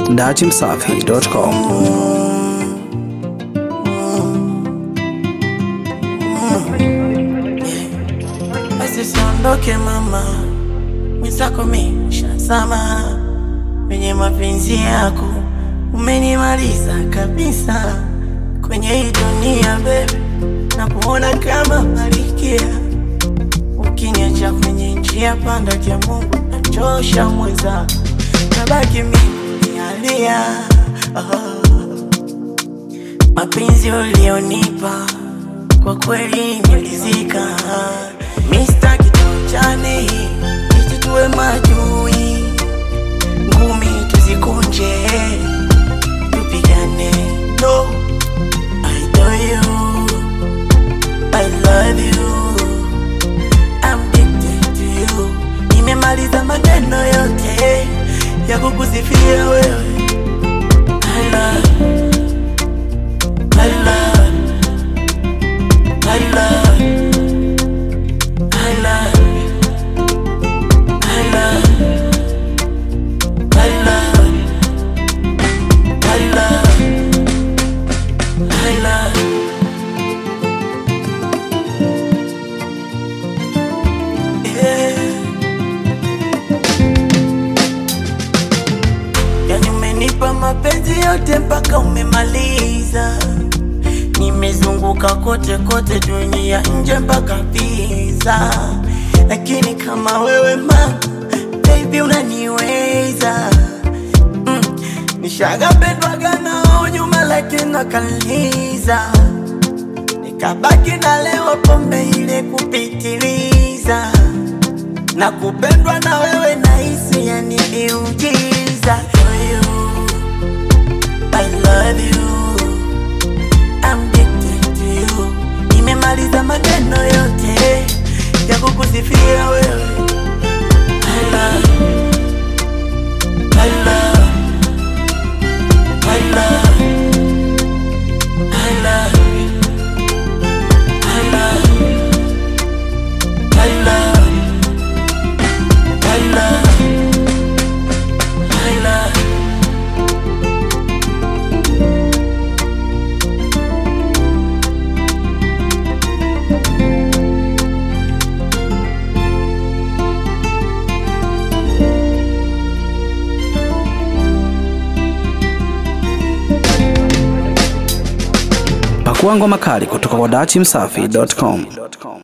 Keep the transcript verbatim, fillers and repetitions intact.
dati msafi dot com. Usiondoke mama, mwenzako mishazama kwenye mapenzi yako, umenimaliza kabisa kwenye hii dunia baby, na kuona kama malikia. Ukiniacha kwenye njia panda ya Mungu, nachosha mweza, nabaki mimi alia. Oh, mapenzi ulionipa kwa kweli nilizika. Mister Kitojane, iti tuwe majui, ngumi tuzikunje, tupigane. No, I adore you, I love you, I'm addicted to you. Nimemaliza maneno yote ya kukusifia wewe. I love, I love, I love, I love, I love, I love, I love, I love. Yeah. Yani umenipa mapenzi yote mpaka umemaliza. Nimezunguka kote kote dunia nje mpaka pizza, lakini kama wewe ma baby unaniweza. mm. Nishagapendwaga nao nyuma lakini nakaliza, nikabaki na lewa pombe ile kupitiliza, na kupendwa na wewe nahisi yani miujiza. I love you, I'm addicted to you. Nimemaliza maneno yote ya kukusifia wewe. I love, I love, I love, I love, I love, I love, I love, I love. Pakua ngoma kali kutoka kwa dati msafi dot com.